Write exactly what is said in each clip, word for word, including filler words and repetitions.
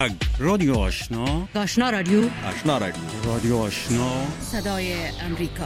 رادیو آشنا آشنا رادیو آشنا رادیو رادیو آشنا صدای امریکا.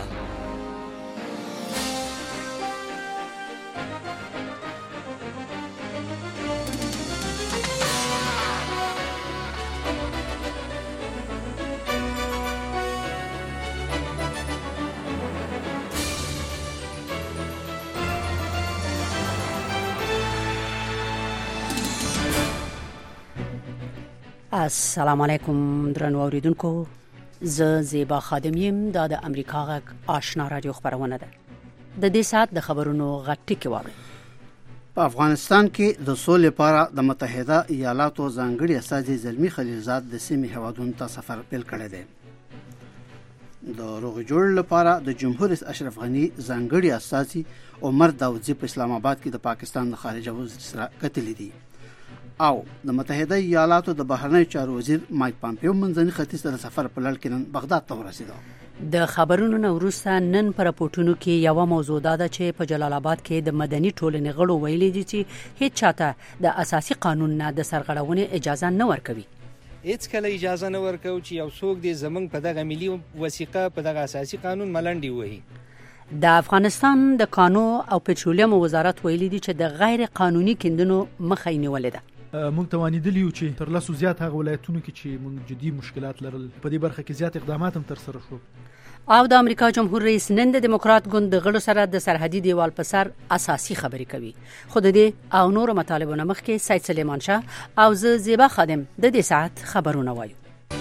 السلام علیکم درنو اوریدونکو، زه زیبا خادم یم. دا د امریکا غږ آشنا رادیو خبرونه ده. د دې سات د خبرونو غټي کې واره. په افغانستان کې د سولې لپاره د متحده ایالاتو ځانګړي استازي زلمی خلیلزاد د سیمې هیوادونو ته سفر پیل کړی دی. د روغ جوړ لپاره د جمهور رئیس اشرف غنی ځانګړي استازي عمر داودزی په اسلام آباد کې د پاکستان د خارجه وزیر سره کتلې دي او د متحده ایالاتو د بهرنی چارو وزیر مایک پامپیو منځني ختیځ ته سفر په لړ کې نن بغداد ته ورسېد. د خبرونو نو وروسته نن پر راپورټونو کې یو موضوع ده چې په جلال آباد کې د مدني ټولنې غړو ویلي دي چې هیڅ چاته د اساسي قانون نه د سرغړونې اجازه نه ورکوي. هیڅ کله اجازه نه ورکوي چې یو څوک دې زمنګ په دغه ملي وثیقه په دغه اساسي قانون ملنډي وایي. د افغانستان د کانو او پټرولیم وزارت ویلي دي چې د غیر قانوني کیندنو مخه یې نیولې ده. مونږ توانیدلی یو چې تر لاسو زیات هغه ولایتونو کې چې مونږ جدي مشکلات لرل په دې برخه کې زیات اقدامات هم تر سره شو. او د امریکا جمهور رئیس نن د دیموکرات ګوند د غړو سره د سرحدي دیوال په سر اساسي خبرې کوي. خو د دې او نور مطالبه مخ کې سید سلیمان شاه او زه زیبا خادم د دې ساعت خبرونه وایو.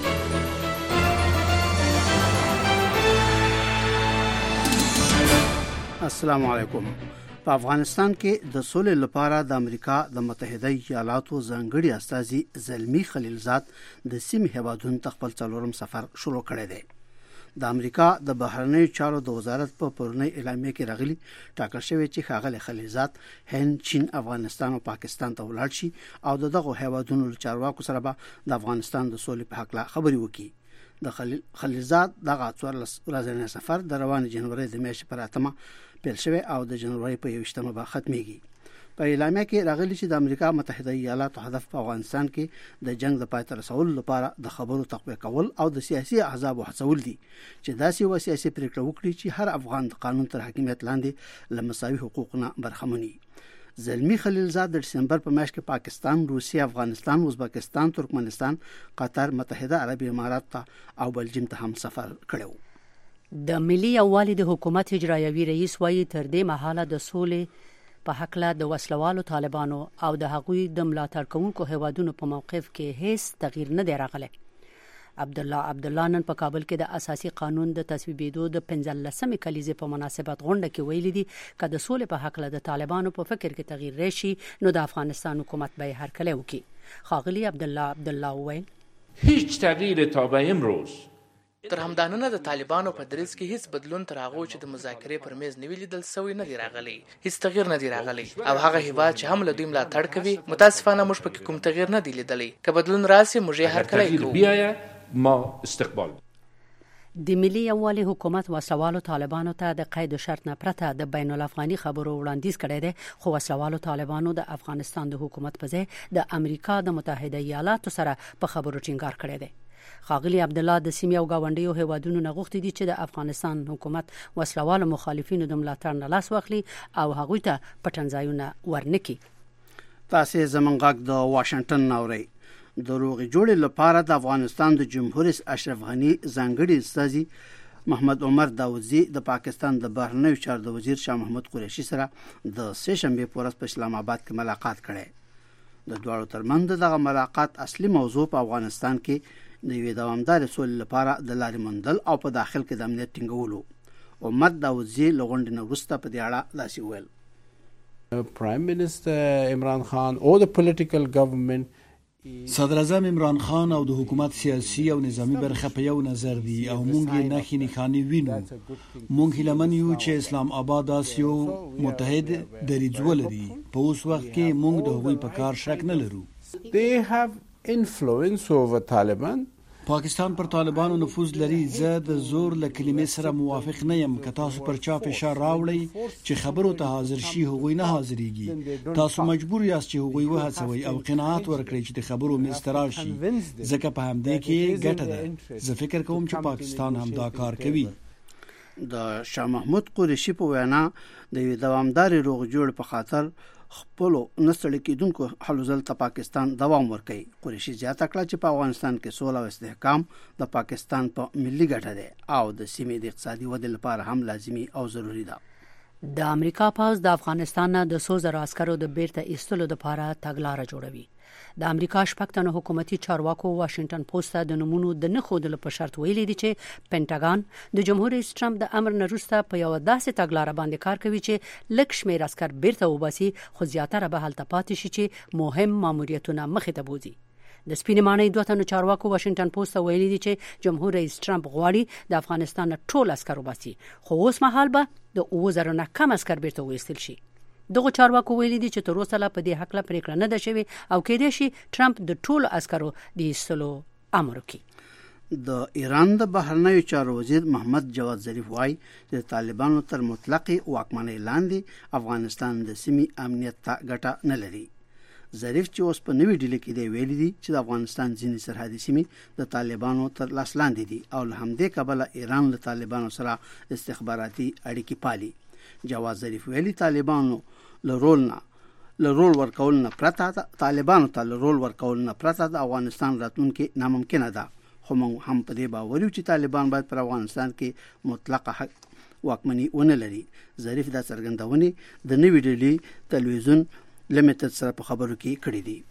السلام علیکم. په افغانستان کې د سولې لپاره د امریکا د متحده ایالاتو ځانګړي استازي زلمی خلیلزاد د سیمې هیوادونو ته خپل څلورم سفر شروع کړی دی. د امریکا د بهرنی چارو د وزارت په پرونی اعلامیه کې راغلي ټاکل شوی چې ښاغلی خلیلزاد هند، چین، افغانستان او پاکستان ته ولاړ شي او دغه هیوادونو له چارواکو سره به د افغانستان د سولې په حق لا خبرې وکړي. د خلیل خلیلزاد دغه څوارلس ورځنی سفر د روان جنوري د میاشتې پر اتمه پیل شوی او د جنوري په یوشتمه به ختميږي. په اعلامیه کې راغلي چې د امریکا متحده ایالاتو هدف په افغانستان کې د جنگ د پای ته رسولو لپاره د خبرو تقویه کول او د سیاسي احزاب هڅول دي چې داسې و سیاسي پریکړه وکړي چې هر افغان د قانون تر حاکمیت لاندې له مساوي حقوقونه برخمني. زلمی خلیلزاد د دسمبر په میاشت کې پاکستان، روسیه، افغانستان، ازبکستان، ترکمنستان، قطر، متحده عربی امارات او بلجیم ته هم سفر کړو. د ملي یووالي د حکومت اجرایوي رئیس وایي تر دې مهاله د سولې په حق له د وسلوالو طالبانو او د هغوی د ملاتړ کوونکو هیوادونو په موقف کې هیڅ تغییر نه دی راغلی. عبد الله عبد الله نن په کابل کې د اساسي قانون د تصویبېدو د پنځلسمې کلیزې په مناسبت غونډه کې ویلي دي چې د سولې په حق له د طالبانو په فکر کې تغییر راشي نو د افغانستان حکومت به هر کله وکړي. خاغلی عبد الله عبد الله ویل هیڅ تغییر تا به امروز تر همدانونه د طالبانو په دریځ کې هیڅ بدلون تر هغه چې د مذاکرې پر میز نیول لیدل سوی نه دی راغلی. هیڅ تغییر نه دی راغلی او هغه هیواد چې هم له دوی ملاتړ کوي متاسفانه موږ پکې کوم تغییر نه دی لیدلی. که بدلون راسي موږ یې هر کله کوو. ما استقبال د ملي یووالي حکومت وسلوالو طالبانو ته د قید او شرط نه پرته د بین الافغاني خبرو وړاندیز کړی دی، خو وسلوالو طالبانو د افغانستان د حکومت په ځای د امریکا د متحده ایالاتو سره په خبرو ټینګار کړی دی. خاغلی عبد الله د سیمې او گاونډیو هیوادونو نه غوښتي دي چې د افغانستان حکومت وسلوالو مخالفینو د ملاتړ نه لاس واخلي او هغوی ته پټنځایونه ورنکي. تاسو زمونږ غږ د واشنگټن نوري. د روغ جوړ لپاره د افغانستان د جمهور رئیس اشرف غنی ځانګړي استازي محمد عمر داودزی د پاکستان د بهرنی چارو د وزیر شاه محمود قریشي سره د سه شنبه په ورځ په اسلام آباد کې ملاقات کړي. د دوه ترمنځ دغه ملاقات اصلي موضوع په افغانستان کې د یوې دوامدار سولې لپاره د لارې موندل او په داخل کې د امنیت ټینګولو. عمر داودزی له غونډې نه وروسته په دې اړه داسې ویل. پرایم منسټر عمران خان او د پولیټیکل ګورنمنت صدر اعظم عمران خان او د حکومت سیاسي او نظامی برخه په یو نظر دي او مونږ یې نخې نښانې وینو. مونږ هیلمن یو چې اسلام آباد اسیو متحد دریځ ولري. په اوس وخت کې مونږ د هغوی په کار شک نه لرو. They have influence over Taliban پاکستان پر طالبانو نفوذ لري. زه د زور له کلمې سره موافق نه یم. که تاسو پر چا فشار راوړئ چې خبرو ته حاضر شي، هغوی نه حاضرېږي. تاسو مجبور یاست چې هغوی وهڅوئ او قناعت ورکړئ چې د خبرو میز ته راشي، ځکه په همدې کې ګټه ده. زه فکر کوم چې پاکستان هم دا کار کوي. د شاه محمود قریشي په وینا د یو دوامدار روغ جوړ په خاطر خپل نسل کېدونکو حلوزل ته پاکستان دوام ورکوي. قریشي زیاته کړه چې په افغانستان کې سوله او استحکام د پاکستان په ملي ګټه ده او د سیمې د اقتصادي ودې لپاره هم لازمي او ضروری ده. د امریکا پوځ د افغانستان نه د څو زره عسکرو د بیرته ایستلو لپاره تګلارې جوړوي. د امریکا شپږ تنه حکومتي چارواکو واشنگټن پوسټ ته د نمونو د نه ښودلو په شرط ویلي دي چې پینټاګان د جمهور رئیس ټرمپ د امر نه وروسته په یوه داسې تګلاره باندې کار کوي چې لږ شمېر عسکر بیرته وباسي، خو زیاتره به هلته پاتې شي چې مهم ماموریتونه مخې ته بوځي. د سپینې ماڼۍ دوه تنو چارواکو واشنگټن پوسټ ته ویلي دي چې جمهور رئیس ټرمپ غواړي د افغانستان ټول عسکر وباسي، خو اوس مهال به د اووه زره نه کم عسکر بیرته وایستل شي. دغه چارواکو ویلي دي چې تر اوسه لا په دې حق لا پریکړه نه ده شوې او کېدای شي ټرمپ د ټولو عسکرو د ایستلو امر وکړي. د ایران د بهرنیو چارو وزیر محمد جواد ظریف وایي چې د طالبانو تر مطلقې واکمنۍ لاندې افغانستان د سیمې امنیت ته ګټه نه لري. ظریف چې اوس په نوې ډیلي کې دی ویلي دي چې د افغانستان ځینې سرحدي سیمې د طالبانو تر لاس لاندې دي او له همدې کبله ایران له طالبانو سره استخباراتي اړیکې پالي. جواد ظریف ویلي طالبانو له رول نه له رول ورکول نه پرته طالبانو ته له رول ورکول نه پرته د افغانستان راتلونکي ناممکنه ده، خو موږ هم په دې باور یو چې طالبان باید پر افغانستان کې مطلقه حق واکمني ونه لري. ظریف دا څرګندونې د نوې ډیلي تلویزیون لیمیټډ سره په خبرو کې کړې دي.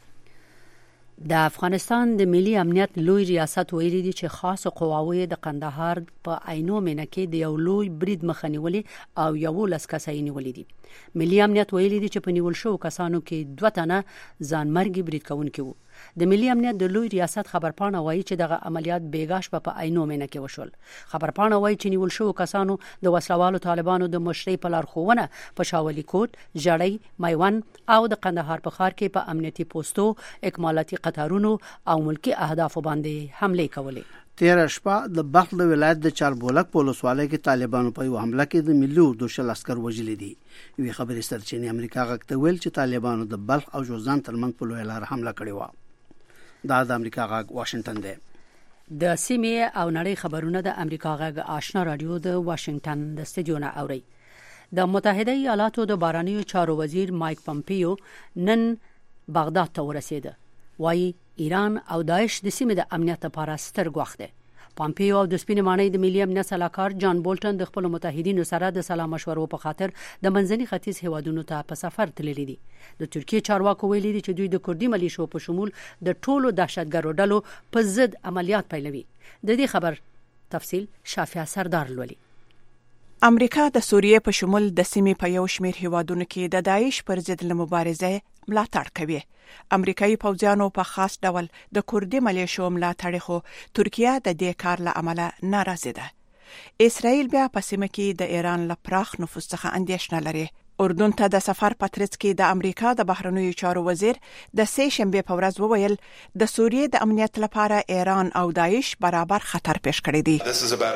د افغانستان د ملي امنیت لوی ریاست ویلي دي چې خاص قواوی د قندهار په عینو مینه کې د یو لوی برید مخه نیولې او یو لس کسای نیولې دي. ملي امنیت ویلي دي چې په نیول شو کسانو کې دوه تنه ځانمرګي برید کوونکي وو. د ملي امنیت د لوی ریاست خبرپاڼه وایي چې دغه عملیات بیګاش په عینو مینه کې وشول. خبرپاڼه وایي چې نیول شو کسانو د وسلوالو طالبانو د مشرۍ په لارښوونه په شاولي کوټ، جړۍ، میوند او د قندهار په ښار کې په امنیتي پوسټو، اکمالاتي قطارونو او ملکی اهدافو باندې حمله کولې. تیره شپه د بلخ د ولایت د چاربولک په ولسوالۍ کې طالبانو په یو حمله کې د ملي اردو شل عسکر وژلي دي. یوې خبري سرچینې امریکا غږ ته ویل چې طالبانو د بلخ او جوزجان ترمنځ په لویه لار حمله کړې وه. دا د امریکا غږ واشنگټن دی. د سیمې او نړۍ خبرونه د امریکا غږ آشنا رادیو د واشنگټن د استودیو نه اوري. د متحده ایالاتو د بهرنیو چارو وزیر مایک پامپیو نن بغداد ته ورسېده. وایي ایران او داعش د سیمې د امنیت لپاره ستر ګواښ دی. پامپیو او د سپینې ماڼۍ د ملي امنیت سلاکار جان بولټن د خپل متحدینو سره د سلا مشورو په خاطر د منځني ختیځ هیوادونو ته په سفر تللي دي. د ترکیې چارواکو ویلي دي چې دوی د کردي ملیشو په شمول د ټولو دهشتګرو ډلو په ضد عملیات پیلوي. د دې خبر تفصیل شافعه سردار لولي. امریکا د سوریې په شمول د سیمې په یو شمېر هیوادونو کې د داعش پر ضد مبارزه ملاتړ کوي. امریکایي پوځیانو په خاص ډول د کردي ملیشو ملاتړ خو ترکیه د دې کار له امله ناراضه ده. اسرائیل بیا په سیمه کې د ایران له پراخ نفوذ څخه اندېښنه لري. اردن ته د سفر پاتریس کې د امریکا د بهرنیو چارو وزیر د سې شنبه په ورځ وویل د سوریې د امنیت لپاره ایران او داعش برابر خطر پیښ کړی دی.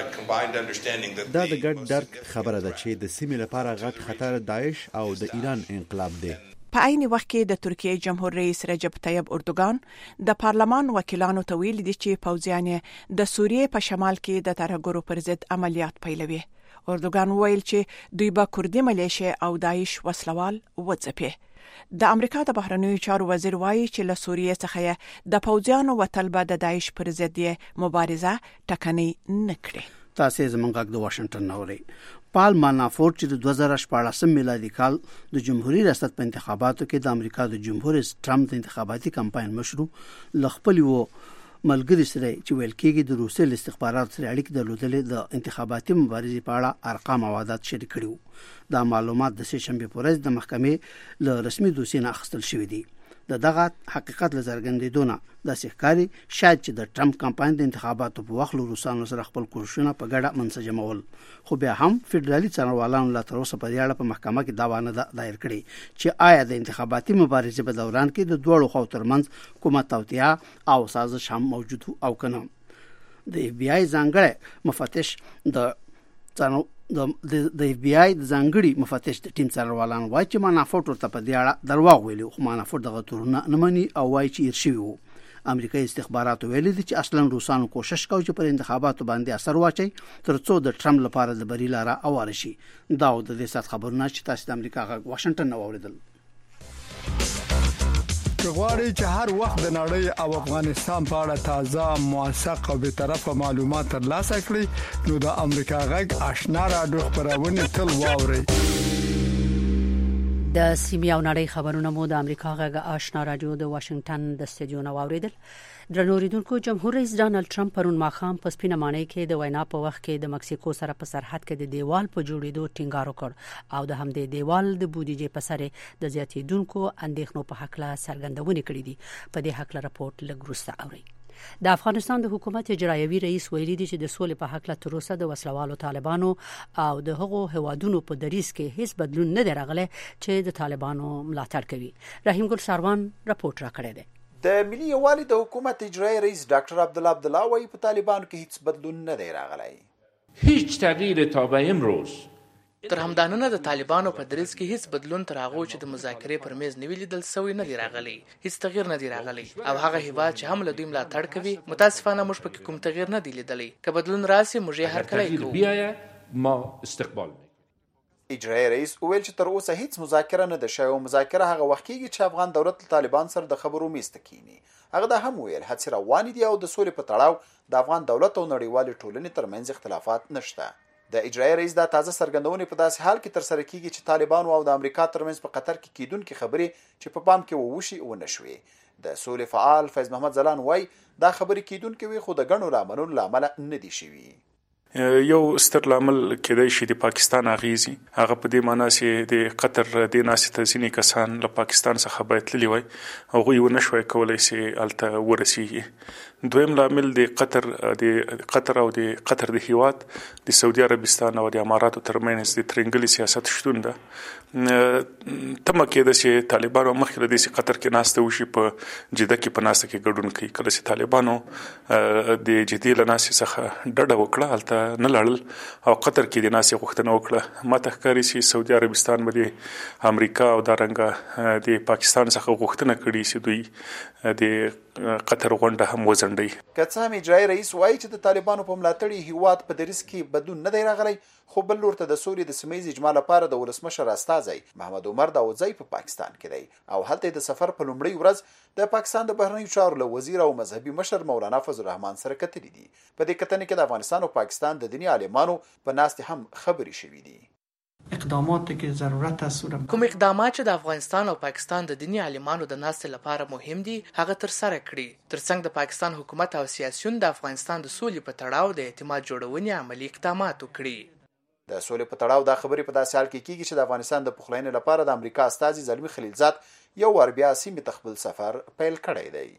دا د ګډ درک خبره ده چې د سیمې لپاره غټ خطر داعش او د ایران انقلاب دی. په عین وخت کې د ترکیې جمهور رئیس رجب طیب اردوغان د پارلمان وکیلانو ته ویلي دي چې پوځیان د سوریې په شمال کې د ترهګرو پر ضد عملیات پیلوي. اردوغان ویل چې دوی به کردي ملیشه او داعش وسلوال وځپي. د امریکا د بهرنیو چارو وزیر وایي چې له سوریې څخه د پوځیانو وتل به د داعش پر ضد مبارزه ټکنۍ نه کړي. تاسو زمونږ غږ د واشنگټن نوري. پال مانافورت چې د دوه زره شپاړسم میلادي کال د جمهوریت ریاست په انتخاباتو کې د امریکا د جمهور رئیس ټرمپ د انتخاباتي کمپاین مشرو لخپل وو ملګری سره چې ویل کېږي د روسي استخبارات سره اړیکې درلودلې د انتخاباتي مبارزې په اړه ارقام او عادت شریک کړي. دا معلومات د سې شنبه په ورځ د محکمې له رسمي دوسیې نه اخیستل شوې دي. د دغه حقیقت لزرګندېدونه د سحکاري شاید چې د ټرمپ کمپاین د انتخاباتو په وخت له روسانو سره خپل کوششونه په ګډه منسجمول، خو بیا هم فدرالي څارنوالانو لا تر اوسه په دې اړه په محکمه کې دعوا نه دایر کړې چې آیا د انتخاباتي مبارزې په دوران کې د دوړو خو ترمنځ کومه توطئه او سازش هم موجود او کنه. د اف بی آی ځانګړی مفتش د څانو د د اف بی آی د ځانګړي مفتش د ټیم څارنوالان وایي چې مانافورټ ورته په دې اړه درواغ ویلي، خو مانافورټ دغه تورونه نه مني او وایي چې هېر شوي وو. امریکایي استخباراتو ویلي دي چې اصلا روسانو کوشش کوي چې پر انتخاباتو باندې اثر واچي ترڅو د ټرمپ لپاره د بری لاره اواره شي. دا د دې سات خبرونه چې تاسو د امریکا غږ واشنگټن نه واوریدل. غواړئ چې هر وخت د نړۍ او افغانستان په اړه تازه، موثق او به طرفه معلومات ترلاسه کړئ نو د امریکا غږ آشنا رادیو خبرونه تل واورئ. د سیمې او نړۍ خبرونه مو د امریکا غږ آشنا رادیو د واشنگټن د استودیو نه واوریدل. درنو اوریدونکو، جمهور رئیس ډانلډ ټرمپ پرون ماښام په سپینه ماڼۍ کې د وینا په وخت کې د مکسیکو سره په سرحد کې د دیوال په جوړېدو ټینګار وکړ او د همدې دیوال د بودیجې په سر د زیاتېدونکو اندېښنو په حق له څرګندونې کړې دي. په دې حق له راپورټ لږ وروسته اورئ. د افغانستان د حکومت اجرایوي رئیس ویلي دی چې د سولې په حق له تر اوسه د وسلوالو طالبانو او د هغو هوادونو په دریځ کې هیڅ بدلون نه دی راغلی چې د طالبانو ملاتړ کوي. رحیم ګل ساروان راپورټ راکړی دی. د ملي یووالي د حکومت اجرایي رئیس ډاکټر عبدالله عبدالله وايي په طالبانو کې هیڅ بدلون نه دی راغلی. هیچ تغییر تا به امروز تر همدانه د طالبانو په دریځ کې هیڅ بدلون تر هغه چې د مذاکرې پر میز نیولې دل سوی نه دی راغلی. هیڅ تغییر نه دی راغلی او هغه هیواد چې هم له دوی ملاتړ کوي متاسفانه موږ پکې کوم تغییر نه دی لیدلی. که بدلون راسي موږ یې هر کله کوو. بیايه ما استقبال میکنیم. اجرایي رئیس وویل چې تر اوسه هیڅ مذاکره نه ده شوې او مذاکره هغه وخت کېږي چې افغان دولت له طالبان سره د خبرو میز ته کینی. هغه دا هم ویل هڅې روانې دي او د سولې په تړاو د افغان دولت او نړیوالې ټولنې ترمنځ اختلافات نشته. د اجرایي رئیس دا تازه څرګندونې په داسې حال کې تر سره کیږي چې طالبانو او د امریکا ترمنځ په قطر کې کیدونکې خبرې چې په پام کې ووشي ونه شوې. د سولې فعال فیض محمد زلان وایي دا خبرې کیدونکې وي خو د ګڼو لاملونو له امله نه دي شوي. یو ستر لامل کېدای شي د پاکستان اغیزي، هغه په دې معنی چې د قطر د ناسې ته ځینې کسان له پاکستان څخه باید تللی وای، هغوی ونه شوی کولی چې هلته ورسیږي. دویم لامل د قطر د قطر او د قطر د هیواد د سعودي عربستان او د اماراتو ترمنځ د ترنګلي سیاست شتون ده. تمه کېده چې طالبانو مخکې له دې چې قطر کې ناسته وشي په جده کې په ناسته کې ګډون کوي. کله چې طالبانو د جدې له ناستې څخه ډډه وکړه هلته نه لاړل او قطر کې د ناستې غوښتنه وکړه. ماته ښکاري چې سعودي عربستان به د امریکا او دارنګه د پاکستان څخه غوښتنه کړي چې دوی د قطر غونډه هم وځنډي. که څه هم اجرایي رئیس وایي چې د طالبانو په ملاتړ هیواد په دریځ کې بدلون نه دی راغلی، خو بل لور ته د سولې د سیمه ییز اجماع لپاره د ولسمشر استازی محمد عمر داودزی په پاکستان کې دی او هلته د سفر په لومړۍ ورځ د پاکستان د بهرنیو چارو له وزیر او مذهبي مشر مولانا فضل الرحمن سره کتلي دي. په دې کتنې کې د افغانستان او پاکستان د دیني عالمانو په ناستې هم خبرې شوې دي. اقداماتی که ضرورت است کوم اقدامات چې د افغانستان او پاکستان د دیني عالمانو د ناستې لپاره مهم دي هغه تر سره کړي. ترڅنګ د پاکستان حکومت او سیاسيون د افغانستان د سولې په تړاو د اعتماد جوړونې عملی اقدامات وکړي. د سولې په تړاو دا خبرې په داسې حال کې کیږي چې د افغانستان د پخلاینې لپاره د امریکا استازي زلمی خلیلزاد یو ور بیا سیمې ته خپل سفر پیل کړی دی.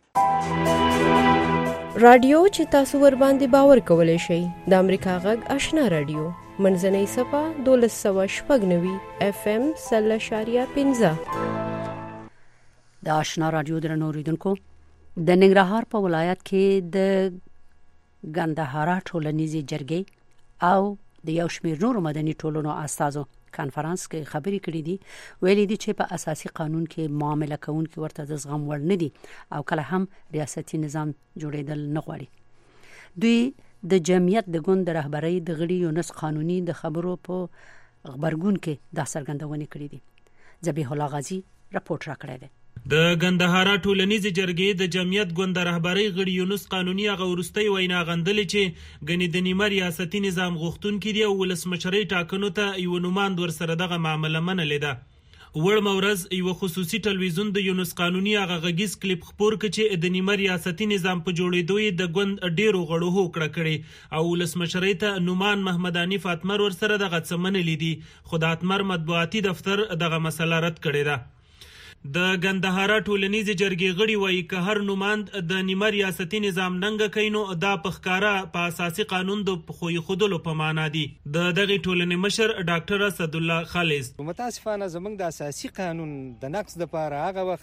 رادیو چې تاسو ور باندې باور کولای شئ د امریکا غږ آشنا رادیو منځنۍ صفه دولس سوه شپږ نوي اف ام سل اشاریه پنځه. د آشنا رادیو درنو اوریدونکو، د ننګرهار په ولایت کې د ګندهارا ټولنیزې جرګې او د یو شمېر نورو مدني ټولنو استازو کانفرنس کې خبرې کړې دي. ویلي دي چې په اساسي قانون کې معامله کوونکي ورته د زغم وړ نه دي او کله هم ریاستي نظام جوړېدل نه غواړي. دوی د جمعیت د ګوند د رهبرۍ د غړي یونس قانوني د خبرو په خبرګون کې دا څرګندونې کړې دي. ذبیح الله غازی راپورټ راکړی دی. د ګندهارا ټولنیزې جرګې د جمعیت ګوند رهبرۍ غړي یونس قانوني هغه وروستۍ وینا غندلې چې ګنې د نیمه ریاستي نظام غوښتونکي دي او ولسمشرۍ ټاکنو ته یو نوماند ورسره دغه معامله منلې ده. وړمه ورځ یو خصوصي ټلویزیون د یونس قانوني هغه غږیز کلیپ خپور کړ چې د نیمه ریاستي نظام په جوړېدو یې د ګوند ډېرو غړو هوکړه کړې او ولسمشرۍ ته نومان محمد حنیف اتمر ورسره دغه څه منلي دي، خو د اتمر مطبوعاتي دفتر دغه مسله رد کړې ده. د ګندهارا ټولنیزې جرګې غړي وایي که هر نوماند د نیمه ریاستي نظام ننګه کوي نو دا په ښکاره په اساسي قانون د پښو ایښودلو په معنا دي. د دغې ټولنې مشر ډاکټر اسدالله خالص متاسفانه زموږ د اساسي قانون د نقض دپاره هغه وخت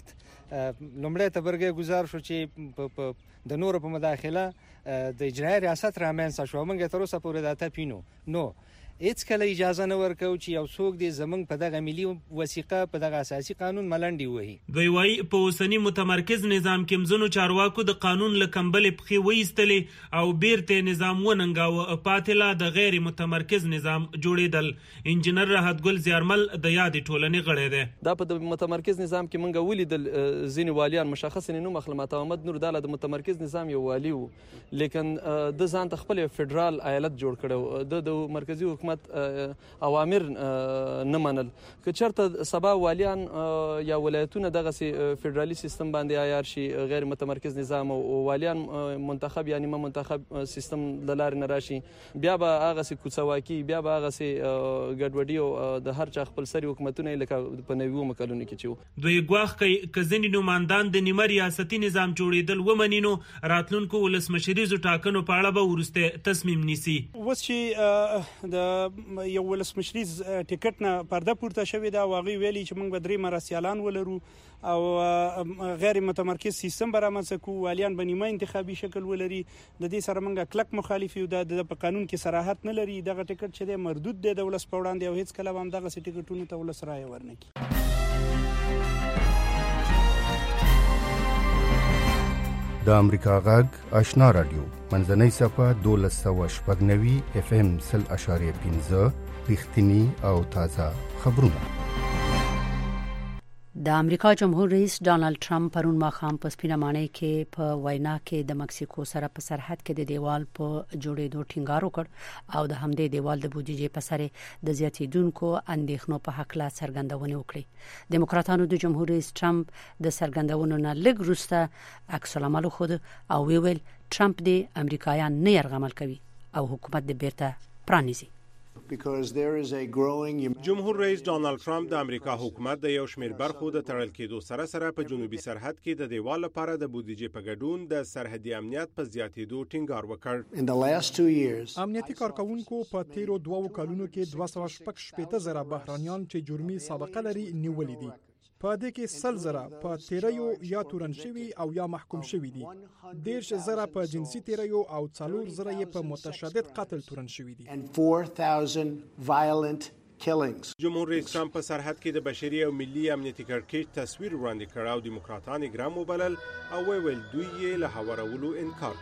لومړی تبرګه گزار شو چې د نور په مداخله د اجرایي ریاست رامنځته شو. موږ تر اوسه پورې دا ته پینو نو هیڅ کله اجازه نه ورکو چې یو څوک دې زمنګ په دغه ملي وثیقه په دغه اساسي قانون ملنډي وهي. دوی وايي په اوسنی متمرکز نظام کې مزونو چارواکو د قانون له کمبل پخې وېستلې او بیرته نظام وننګاوه پاتله د غیر متمرکز نظام جوړېدل. انجنیر راحت ګل زیارمل د یاد ټولنې غړی دی. دا په متمرکز نظام کې مونږ ولیدل ځینې والیان مشخص نوم اخلمات احمد نور د متمرکز نظام یو والی وو لیکن د ځان ته خپل فدرال ایالت جوړ کړو د مرکزی حکومت اوامر نه منل. که چرته سبا والیان یا ولایتونه دغه فدرالي سیستم باندې عیار شي غیر متمرکز نظام او والیان منتخب یعنی ما منتخب سیستم د لارې نه راشي بیا به هغه سي کوڅواکي بیا به هغه سي ګډوډي او د هر چا خپل سری حکومتونه لکه په نویو مکلونو کې چو. دوی ګواخ کوي کزنی نوماندان د نیمه ریاستي نظام جوړېدل ومنینو راتلونکو ولسمشریزو ټاکنو په اړه به ورسته تصمیم نیسي. اوس چې د یو ولسمشریز ټیکټ نه پرده پورته شوې ده واغې ویلي چې موږ به درې مراسیالان ولرو او غیر متمرکز سیستم به رامنځته کوو والیان به نیمه انتخابي شکل ولري. د دې سره موږ کلک مخالف یو. د په قانون کې صراحت نه لري. دغه ټیکټ چې دی مردود دی د ولس په وړاندې او هیڅ کله به هم دغسې ټیکټونو ته ولس رایه ورنه کړي. د امریکا غږ آشنا رادیو منځنۍ صفه دولس سوه شپږ نوي اف ام سل اشاریه پنځه رښتینی او تازه خبرونه. د امریکا جمهور رئیس ډانلډ ټرمپ پرون ماښام په سپینه ماڼۍ کې په وینا کې د مکسیکو سره په سرحد کې د دیوال په جوړېدو ټینګار وکړ او د همدې دیوال د بودیجې په سر د زیاتېدونکو اندېښنو په حق لا څرګندونه وکړي. دیموکراتانو د جمهور رئیس ټرمپ د څرګندونو نه لږ وروسته عکس العمل خود او ویل ټرمپ د امریکایان نه يرغمل کوي او حکومت د بیرته پرانیزي. جمهور رئیس ډانلډ ټرمپ د امریکا حکومت د یو شمېر برخو د تړل کېدو سره سره په جنوبي سرحد کې د دیوال لپاره د بودیجې په ګډون د سرحدي امنیت په زیاتېدو ټینګار وکړ. امنیتي کارکونکو په تیرو دوو کلونو کې دوه سوه شپږ شپېته زره بهرانيان چې جرمي سابقه لري نیولې دي. په دې کې سل زره په تیریو یا تورن شوي او یا محکوم شوي دي. دیرش زره په جنسي تیریو او څلور زره یې په متشدد قتل تورن شوي دي. جمهور رئیس ټرمپ په سرحد کې د بشري او ملي امنیتي کړکېچ تصویر وړاندې کړ او دیموکراتان یې ګرام وبلل او ویل دوی یې له هوارولو انکار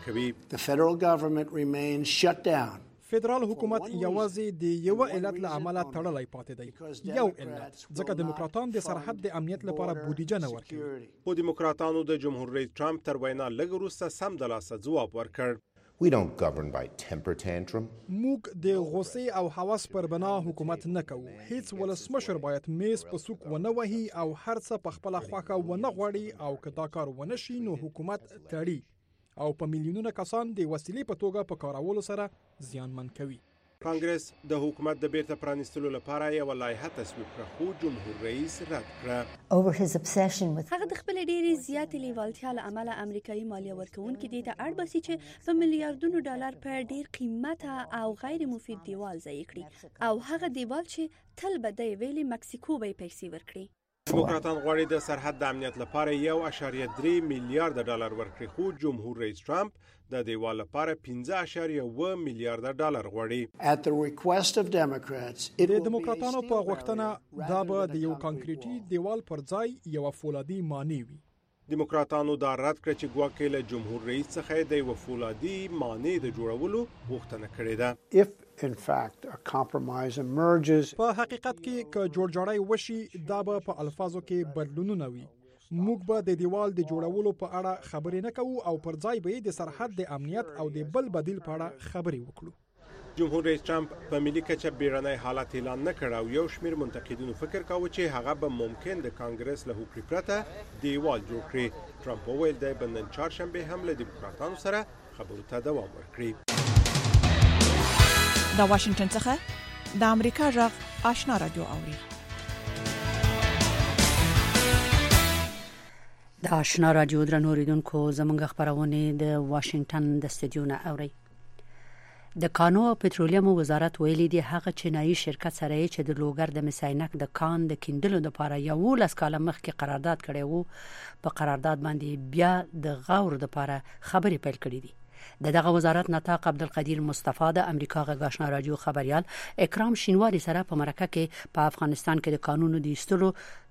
کوي. فدرال حکومت یوازې د یو علت له امله تړلای پاتې دی. یو علت ځکه دیموکراتان د سرحد د امنیت لپاره بودیجه نه ورکوي. خو دیموکراتانو د جمهور رئیس ټرمپ تر وینا لږ وروسته سم د لاسه ځواب ورکړ. We don't govern by temper tantrum. موږ د غوسې او هوس پر بنا حکومت نه کوو. هیڅ ولسمشر باید میز په سوق ونه وهي او هر څه په خپل خواخه ونه غواړي او که دا کار ونه شي نو حکومت تړي او په میلیونونو کسان د وسیلې په توګه په کارولو سره زیانمن کوي. کانګرس د حکومت د بیرته پرانیستلو لپاره یو لایحه تصویب کړه خو جمهور رئیس رد کړه. هغه د خپل ډېری زیاتې لیوالتیا له امله امریکایي مالیه ورکوونکي دې ته اړ باسي چې په میلیارډونو ډالر په ډېر قیمته او غیر مفید دیوال ځای کړي او هغه دیوال چې تل به د ویلي مکسیکو به پیسې ورکړي. دیموکراتان غواړي د سرحد د امنیت لپاره یو اشاریه درې میلیارډ ډالر ورکړي خو جمهور رئیس ټرمپ د دیوال لپاره پنځه اشاریه اوه میلیارډ ډالر غواړي. د دیموکراتانو په غوښتنه دا به د یو کانکریټي دیوال پر ځای یو فولادي مانع وي. دیموکراتانو دا رد کړ چې ګواکې له جمهور رئیس څخه د یو فولادي مانع د جوړولو غوښتنه کړې ده. In fact, a compromise emerges. په حقیقت کې که جوړجاړی وشي دا به په الفاظو کې بدلونونه وي. موږ به د دیوال د جوړولو په اړه خبرې نه کوو او پر ځای به د سرحد د امنیت او د بل بدیل په اړه خبرې وکړو. جمهور رئیس ټرمپ په ملي کچه بیړنی حالت اعلان نه کړ او یو شمېر منتقدینو فکر کاوه چې هغه به ممکن د کانګرس له حکومت پرته دیوال جوړ کړي. ټرمپ وویل دی به نن چهارشنبه هم له دیموکراتانو سره خبرو ته دوام ورکړي. د واشنگټن څخه د امریکا غږ آشنا رادیو اوري. د آشنا رادیو درنو ریدونکو زموږ خبرونه د واشنگټن د استودیو نه اوري. د کانو او پټرولیم وزارت ویلي دی هغه چینایي شرکت سره چې د لوګر د مساینک د کان د کیندلو لپاره یو لس کاله مخکې قرارداد کړی وو په قرارداد باندې بیا د غور لپاره خبرې پیل کړې دي. د دغه وزارت نطاق عبدالقدیر مصطفی د امریکا غږ آشنا رادیو خبريال اکرام شینواری سره په مرکه کې په افغانستان کې د قانونو د ایستلو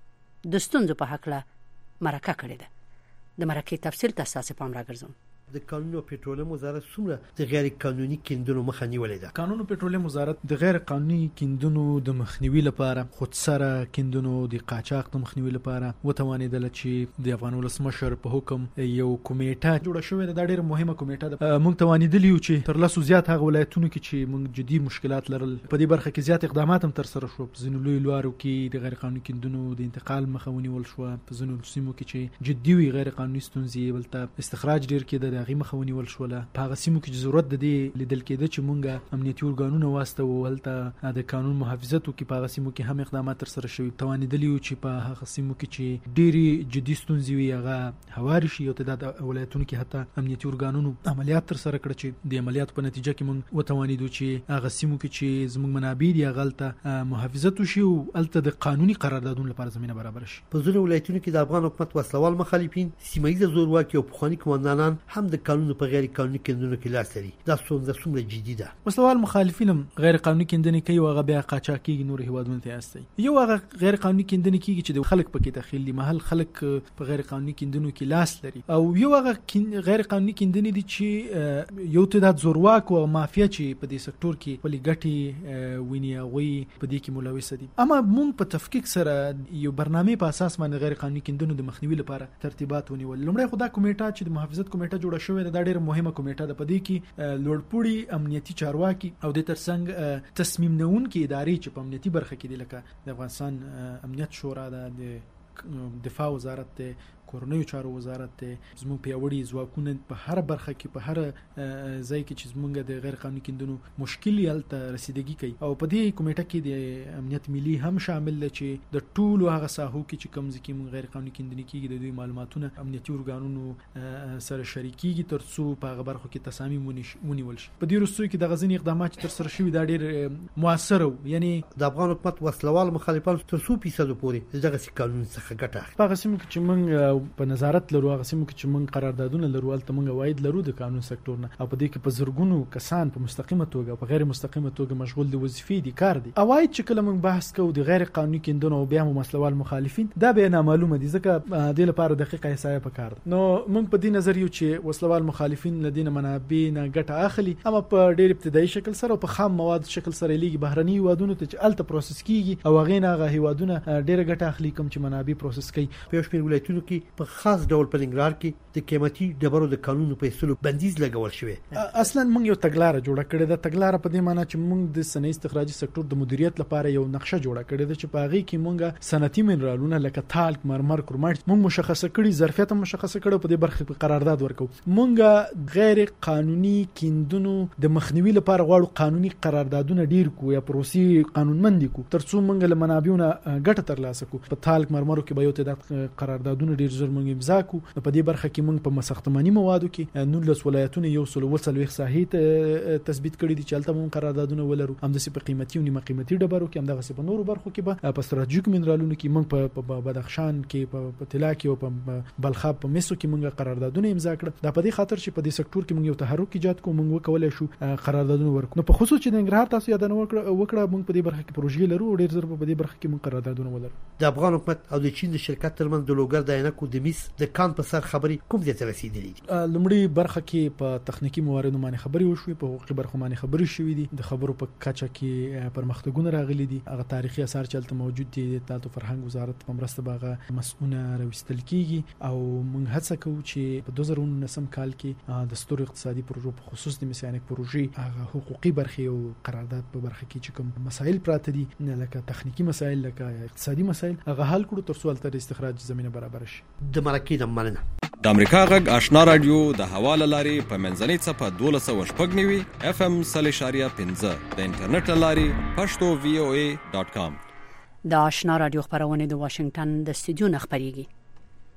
د ستونزو په حق له مرکه کړې ده. د مرکه تفصیل تاسو پام راګرځوم. د قانون او پټرولیم وزارت څومره د غیر قانوني کیندونو مخه نیولې ده؟ قانون او پټرولیم وزارت د غیر قانوني کیندونو د مخنیوي لپاره خودسره کیندونو د قاچاق د مخنیوي لپاره وتوانیدل چې د افغان ولسمشر په حکم یو کمیټه جوړه شوې ده. دا ډېر مهمه کمیټه ده. موږ توانیدل یو چې تر لاسو زیات هغه ولایتونو کې چې موږ جدي مشکلات لرل په دې برخه کې زیات اقدامات هم تر سره شو. ځینو لوی لارو کې د غیر قانوني کیندونو د انتقال مخه ونیول شو. په ځینو سیمو کې چې جدي وي غیر قانوني ستونزې ولته استخراج ډېر کېده د هغې مخه ونیول شو. په هغه سیمو کې ضرورت د دې لیدل کېده چې مونږ امنیتي ارګانونه واسطه ولته د قانون محافظت وکړي. په هغه سیمو کې هم اقدامات تر سره شوي. توانیدل یو چې په هغه سیمو کې چې ډېری جدي ستونزې وي هغه هواري شي او تعداد ولایتونو کې حتی امنیتي ارګانونو عملیات تر سره کړ چې د عملیاتو په نتیجه کې مونږ وتوانیدو چې هغه سیمو کې چې زموږ منابع دي هغه ته محافظت وشي او الته د قانوني قراردادونو لپاره زمينه برابر شي. په ځینو ولایتونو کې د افغان حکومت وسلوال مخالفین سیمه ییز زورواکي او پخواني قومندانان هم د قانون په غیر قانوني کیندونو کې لاس لري. دا څومره څومره جدي ده؟ وسلوال مخالفین هم غیر قانوني کیندنې کوي او هغه بیا قاچاقي نور هیوادونو ته استي. یو هغه غیر قانوني کیندنې کیږي چې د خلک پکې داخل دي. محل خلک په غیر قانوني کیندنو کې لاس لري او یو هغه غیر قانوني کیندنې دي چې یو تعداد زورواک او مافیا چې په دې سکتور کې ولې ګټي ویني غوي په دې کې ملوث دي. اما موږ په تفکیک سره یو برنامه په اساس باندې غیر قانوني کیندنو د مخنیوي لپاره ترتیبات ونیول. لومړی خو دا کمیټه چې د محافظت کمیټه جوړه شوې ده دا ډېر مهمه کمیټه ده. په دې کې لوړپوړي امنیتي چارواکي او د ترڅنګ تصمیم نیونکي ادارې چې په امنیتي برخه کې دي لکه د افغانستان امنیت شورا ده، د دفاع وزارت ده، کورنیو چارو وزارت ته زموږ پیاوړي ځواکونه په هر برخه کې په هر ځای کې چې زموږ د غیر قانوني کیندونو مشکل یالته رسیدګي کوي. او په دې کمیټه کې د امنیت ملي هم شامل دی چې د ټولو هغه ساحو کې چې کوم ځکه موږ غیر قانوني کیندنې کېږي د دوی معلوماتونه امنیتي ارګانونو سره شریکيږي ترڅو په هغه برخو کې تصامیم ونیول شي. په دې وروستیو کې د غزنی اقدامات تر سره شوي دا ډېر موثر وو. یعنی د افغان حکومت وسلوال مخالفان تر څو فیصد پورې دغه قانون څخه ګټه اخلي. په قسم کې چې موږ په نظارت لرو هغه سیمو کې چې موږ قراردادونه لرو البته موږ واید لرو د قانون سکتور نه او په دې کې په زرګونو کسان په مستقیمه توګه او په غیر مستقیمه توګه مشغول دي وظیفې دي کار دي. اواید چې کله موږ بحث کوو د غیر قانوني کیندونو او بیا مسلوال مخالفین دا به نامعلومه دي ځکه د لپاره دقیقه حساب پکار دي. نو موږ په دې نظر یو چې وسلوال مخالفین لدین منابع نه ګټه اخلي اما په ډېر ابتدایي شکل سره او په خام مواد شکل سره لیږي بهرني هیوادونو ته چې الته پروسس کیږي او هغه نه هغه هیوادونه ډېر ګټه اخلي کوم چې منابع پروسس کوي. په یو شمېر ولایتونو کې په خاص ډول په ننګرهار کې د قیمتي ډبرو د قانونو په اصولو بندیز لګول شوی. اصلا موږ یو تګلارې جوړه کړې ده. تګلارې په دې معنی چې موږ د صنعتي استخراجي سکتور د مدیریت لپاره یو نقشه جوړه کړې ده چې په هغه کې موږ صنعتي منرالونه لکه تالک، مرمر، کرومایټ موږ مشخصه کړی، ظرفیت هم مشخصه کړو، په دې برخه کې قرارداد ورکو. موږ غیر قانوني کیندونو د مخنیوي لپاره غواړو قانوني قراردادونه ډیر کو یا پروسې قانونمند کو ترڅو موږ له منابعونو ګټه ترلاسه کو. په تالک مرمرو کې به یو تعداد قراردادونه ډیر زر موږ امضا کو. په دې برخه کې موږ په ساختماني موادو کې نولس ولایتونه یو سل وسلوي ساحې تثبیت کړي دي چې الته موږ قراردادونه ولرو. هم د په قیمتي او نیمه قیمتي ډبرو کې هم دغه په نورو برخو کې به په استراتیژیک منرالونو کې موږ په بدخشان کې په طلا کې او په بلخاب په مسو کې موږ قراردادونه امضا کړل. دا په دې خاطر چې په دې سکتور کې موږ یو تحرک ایجاد کوو موږ وکولای شو قراردادونه ورکړو. نو په خصوص چې د ننګرهار تاسو یادونه وکړه وکړه موږ په دې برخه کې پروژې لرو او ډېر زر په دې برخه کې موږ قراردادونه ولرو. د افغان حکومت او د چین د شرکت ترمنځ د لوګر د عینکو د میس د کان په سر خبري کوم ځای ته رسیدلې دي؟ لومړی برخه کې په تخنیکی مواردو باندې خبري وشوي، په حقوقي برخو باندې خبري شوې دي، د خبرو په کچه کې پرمختګونه راغلي دي. هغه تاریخي آثار چې البته موجود دي د تالو فرهنګ وزارت په مرسته باغه مسؤونه راوستل کیږي او موږ هڅه کوو چې په دوه زره نولسم کال کې د ستور اقتصادي پروژو په خصوص د مسیانک پروژې هغه حقوقي برخې او قرارداد په برخه کې چې کوم مسایل پراته دي لکه تخنیکی مسایل لکه اقتصادي مسایل هغه حل کړو ترڅو البته استخراج زمينه برابر شي. د مرکې د مننه د امریکا غږ آشنا رادیو د حواله لاري په منځنۍ صفه دولس او شپږ نیوي اف ام صلی شاریه پنځه د انټرنیټ لاري پښتو وی او ای ډاٹ کام. د آشنا رادیو خبرونه د واشنگټن د استودیو نه خبريږي.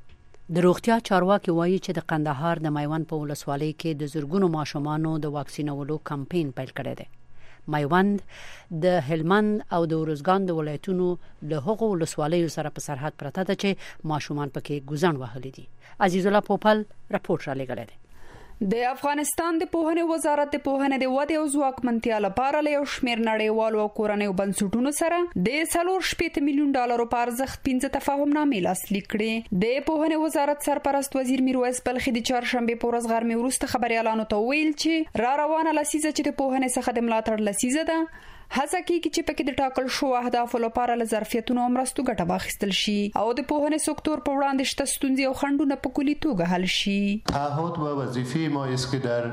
د روغتیا چارواکي وایي چې د قندهار د میوند په ولسوالۍ کې د زرګونو ماشومانو د واکسینولو کمپاین پیل کړی دی. میوند د هلمند او د ارزګان د ولایتونو له هغو ولسوالیو سره په سرحد پرته ده چې ماشومان پکې ګوزن وهلي دي. عزیز الله پوپل رپورټ را لېږلی دی. د افغانستان د پوهنې وزارت د پوهنې د ودې او ځواکمنتیا لپاره له یو شمېر نړیوالو او کورنیو بنسټونو سره د څلور شپېته میلیون ډالرو په ارزښت پنځه تفاهمنامې لاسلیک کړې. د پوهنې وزارت سرپرست وزیر میرویس بلخي د چهارشنبه په ورځ غرمې وروسته خبريالانو ته ویل چې را روانه لسیزه چې د پوهنې څخه د ملاتړ لسیزه ده، هڅه کیږي چې پکې د ټاکل شو اهدافو لپاره له ظرفیتونو مرستو ګټه واخیستل شي او د پوهنې سکتور په وړاندې شته ستونزې او خنډونه په کلي توګه حل شي. تعهد و وظیفه ما است که در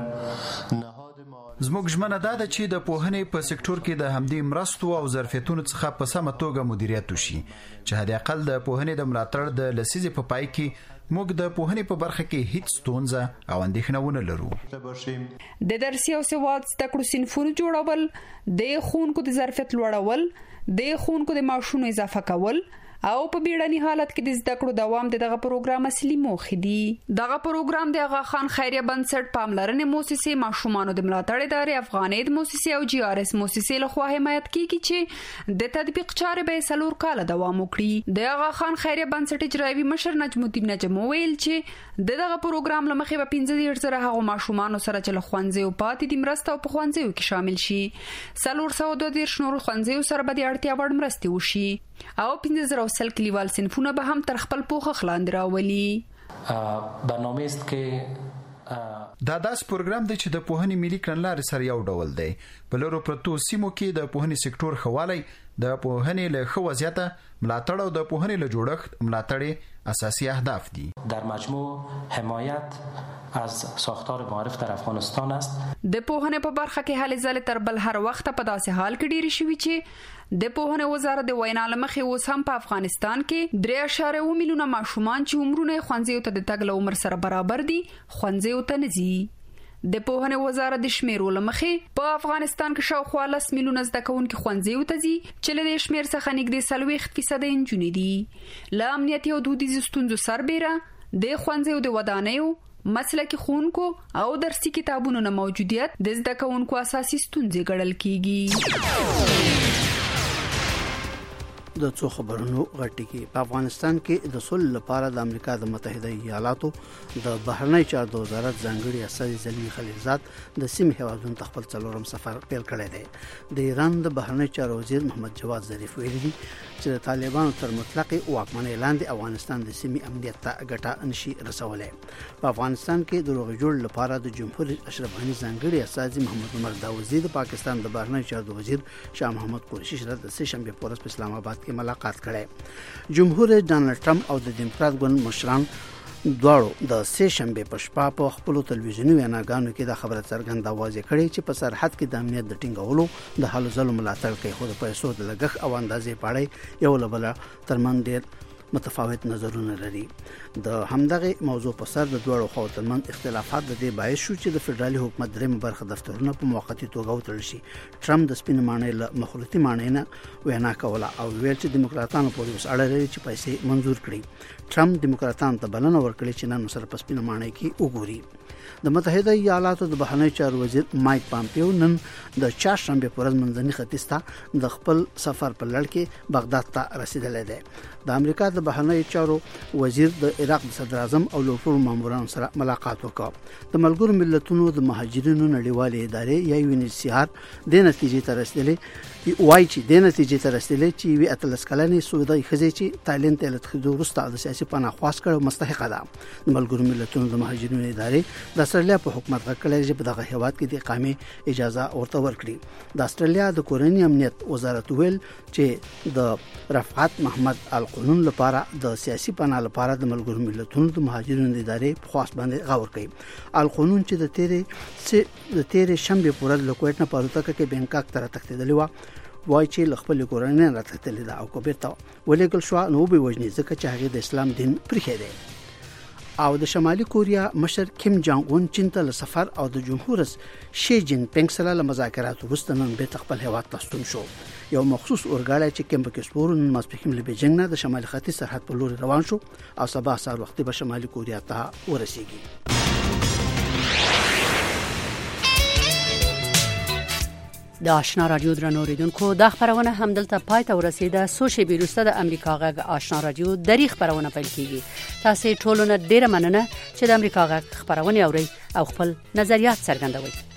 زموږ ژمنه دا ده چې د پوهنې په سکتور کې د همدې مرستو او ظرفیتونو څخه په سمه توګه مدیریت وشي چې حد اقل د پوهنې د ملاتړ د لسیزې په پای کې موږ د پوهنې په برخه کې هیڅ ستونزه او اندېښنه ونه لرو. د درسي او سواد زده کړو صنفونو جوړول، د ښوونکو د ظرفیت لوړول، د ښوونکو د معاشونو اضافه کول او په بیړني حالت کې د زده کړو دوام دغه پروګرام اصلي موخې دي. دغه پروګرام د آغا خان خیریه بنسټ، پاملرنې مؤسسې، ماشومانو د ملاتړ ادارې، افغانید مؤسسې او جی آر اس مؤسسې له خوا حمایت کیږي چې د تطبیق چارې به څلور کاله دوام وکړي. د آغا خان خیریه بنسټ اجرایوي مشر نجم الدین نجم ویل چې دغه پروګرام لمخې به پنځه دېرش زره هغو ماشومانو سره چې له ښوونځیو پاتې دي مرسته او په ښوونځیو کې شامل شي. څلور سوه دوه دېرش نورو ښوونځیو سره به د اړتیا وړ مرستې وشي او پنځه زره سل کلیوال صنفونه به هم تر خپل پوښښ لاندې راولي. برنامه است که دا داس پروګرام دی چې د پوهنې ملي کړنلارې سره یو ډول دی. په لورو پرتو سیمو کې د پوهنې سکتور خوالی، د پوهنې له ښه وضعیته ملاتړ او د پوهنې له جوړښت ملاتړ اساسي اهداف دي. در مجموع حمایت از ساختار معارف در افغانستان است. د پوهنې په برخه کې هلې ځلې تر بل هر وخت په داسې حال کې ډېرې شوي چې د پوهنې وزارت د وینا له مخې اوس هم په افغانستان کې درې اعشاریه اووه میلیونه ماشومان چې عمرونه یې ښوونځیو ته د تګ له عمر سره برابر دي ښوونځیو ته نه ځي. د پوهنې وزارت د شمیرو له مخې په افغانستان کې شاوخوا لس میلیونه زده کوونکي ښوونځیو ته ځي چې له دې شمېر څخه نږدې څلوېښت فیصده نجونې دي. له امنیتي او دودیزو ستونزو سربیره د ښوونځیو د ودانیو، مسلکي ښوونکو او درسي کتابونو نه موجودیت د زده کوونکو اساسي ستونزې ګڼل کیږي. د څو خبرونو غټکی په افغانستان کې د صلح لپاره د امریکا د متحده ایالاتو د بهرنی چارو د وزارت ځانګړي استازي زلمی خلیلزاد د سیمې هیوادونو ته خپل څلورم سفر پیل کړی دی. د ایران د بهرنی چارو وزیر محمد جواد ظریف ویلي دي چې د طالبانو تر مطلق واکمنۍ لاندې افغانستان د سیمې امنیت ته ګټه نشي رسولی. په افغانستان کې د روغ جوړ لپاره د جمهور اشرف غني ځانګړي استازي محمد عمر داوودزی د پاکستان د بهرنی چارو وزیر شاه محمود قریشي سره د سه شنبه په ورځ په اسلام آباد کې ملاقات کړي. جمهور رئیس ډانلډ ټرمپ او د دیموکرات ګوند مشران دواړو د سه شنبه په شپه په خپل تلویزیوني ویناګانو کې د خبره څرګنده واضح کړي چې په سرحد کې د امنیت د ټینګولو د هلو ځلو ملاتړ کوي، خو د پیسو د لګښت او اندازې په اړه یو له بل ترمن ډېر متفاوت نظرونه لري. د همدغه موضوع په سر د دوړو خوا ترمن اختلافات د دې باعث شو چې د فدرالي حکومت درېمه برخه دفترونه په موقتی توګه وتړل شي. ټرمپ د سپین مانۍ له مخالفت مانۍ نه وینا کوله او ویل چې دیموکراتانو پورې اوس اړه لري چې پیسې منزور کړي. ټرمپ دیموکراتانو ته بلنه ورکړي چې نن سره په سپین مانۍ کې وګوري. د متحده ایالاتو د بهرنی چارو وزیر مایک پامپیو نن د چهارشنبه په ورځ منځني ختیځ ته د خپل سفر په لړ کې بغداد ته رسیدلی دی. د امریکا د بهرنی چارو وزیر د عراق د صدر اعظم او لوړ مامورانو سره ملاقات وکړ. د ملګرو ملتونو د مهاجرینو نړیوالې ادارې یا یو ان ایچ سی آر د نتیجې ته رسیدلی وایي چې د نتیجې ته رسیدلی چې وی اتلس کلنې سعودي ښځې چې تایلند ته لټېدو وروسته د سیاسي پناه خواست کړو مستحقه ده. د ملګرو ملتونو د مهاجرینو ادارې د استرالیا په حکومت غکړی چې په دغه هیواد کې د اقامې اجازه ورته ورکړي. د استرالیا د کورنۍ امنیت وزارت ویل چې د رفعت محمد القانون لپاره د سیاسي پناه لپاره د ملګرو ملتونو د مهاجرینو ادارې په خواست باندې غور کوي. القانون چې د تیرې د تیرې شنبه په ورځ له کویټ نه په الوتکه کې بینکاک ته تښتېدلی و وایي چې له خپل کورنۍ نه راټولېده او کو بیرته ولېږل شو نو به وژني ځکه چې هغه د اسلام دین پرېښی دی. او د شمالي کوریا مشر کیم جانګ اون چین ته سفر او د جمهور رئیس شي جین پینګ سره مذاکرات وروسته نن به خپل هیواد ته ستون شو. یو مخصوص اورګاړی چې کیمپ کې سپور نن ماسپښین له بیجینګ نه د شمالي ختیځ سرحد په لور روان شو او سبا سهار وختي به شمالي کوریا ته ورسیږي. د آشنا رادیو درنو اوریدونکو دا خبرونه هم دلته پای ته ورسیده. سوشي بیروسته د امریکا غږ آشنا رادیو دری خبرونه پیل کیږي. تاسو ټولونه ډیره مننه چې د امریکا غږ خبرونه اورئ او خپل نظریات څرګندوئ.